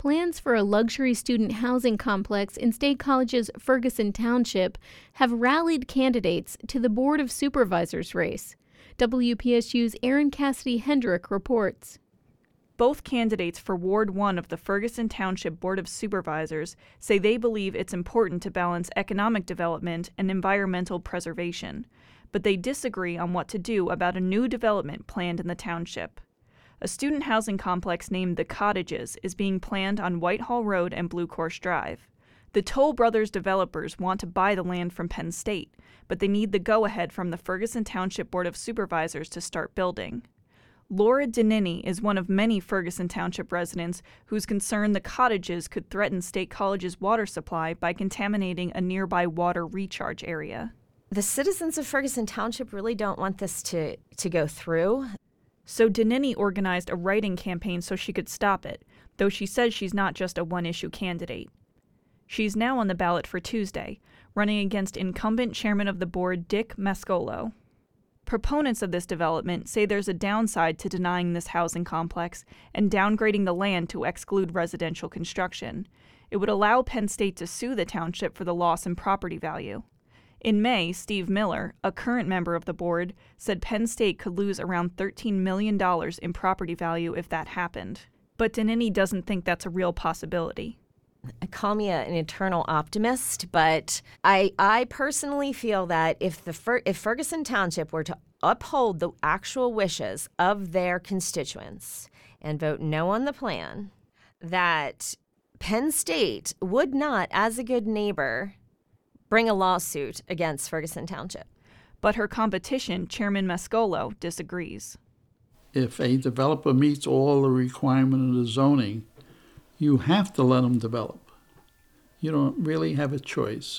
Plans for a luxury student housing complex in State College's Ferguson Township have rallied candidates to the Board of Supervisors race. WPSU's Erin Cassidy Hendrick reports. Both candidates for Ward 1 of the Ferguson Township Board of Supervisors say they believe it's important to balance economic development and environmental preservation, but they disagree on what to do about a new development planned in the township. A student housing complex named The Cottages is being planned on Whitehall Road and Blue Course Drive. The Toll Brothers developers want to buy the land from Penn State, but they need the go-ahead from the Ferguson Township Board of Supervisors to start building. Laura Danini is one of many Ferguson Township residents who's concerned the cottages could threaten State College's water supply by contaminating a nearby water recharge area. The citizens of Ferguson Township really don't want this to go through. So Danini organized a writing campaign so she could stop it, though she says she's not just a one-issue candidate. She's now on the ballot for Tuesday, running against incumbent chairman of the board Dick Mascolo. Proponents of this development say there's a downside to denying this housing complex and downgrading the land to exclude residential construction. It would allow Penn State to sue the township for the loss in property value. In May, Steve Miller, a current member of the board, said Penn State could lose around $13 million in property value if that happened. But Danini doesn't think that's a real possibility. Call me an eternal optimist, but I personally feel that if Ferguson Township were to uphold the actual wishes of their constituents and vote no on the plan, that Penn State would not, as a good neighbor, bring a lawsuit against Ferguson Township. But her competition, Chairman Mascolo, disagrees. If a developer meets all the requirements of the zoning, you have to let them develop. You don't really have a choice.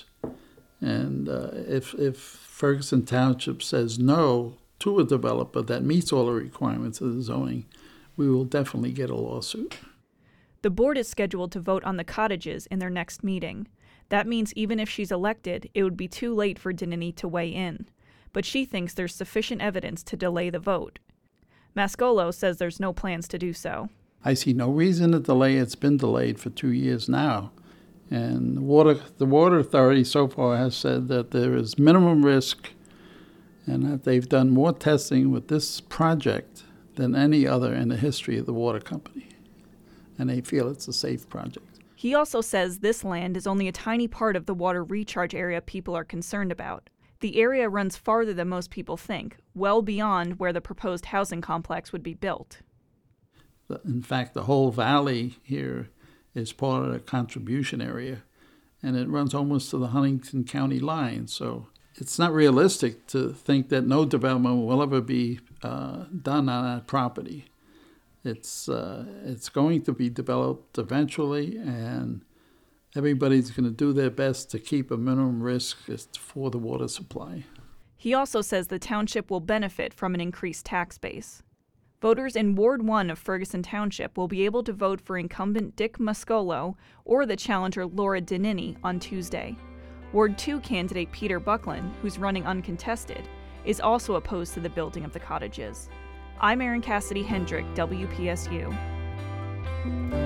And if Ferguson Township says no to a developer that meets all the requirements of the zoning, we will definitely get a lawsuit. The board is scheduled to vote on the cottages in their next meeting. That means even if she's elected, it would be too late for Danini to weigh in. But she thinks there's sufficient evidence to delay the vote. Mascolo says there's no plans to do so. I see no reason to delay. It's been delayed for 2 years now. And the Water Authority so far has said that there is minimum risk and that they've done more testing with this project than any other in the history of the water company. And they feel it's a safe project. He also says this land is only a tiny part of the water recharge area people are concerned about. The area runs farther than most people think, well beyond where the proposed housing complex would be built. In fact, the whole valley here is part of the contribution area, and it runs almost to the Huntington County line. So it's not realistic to think that no development will ever be done on that property. It's going to be developed eventually, and everybody's going to do their best to keep a minimum risk for the water supply. He also says the township will benefit from an increased tax base. Voters in Ward 1 of Ferguson Township will be able to vote for incumbent Dick Mascolo or the challenger Laura Danini on Tuesday. Ward 2 candidate Peter Buckland, who's running uncontested, is also opposed to the building of the cottages. I'm Erin Cassidy Hendrick, WPSU.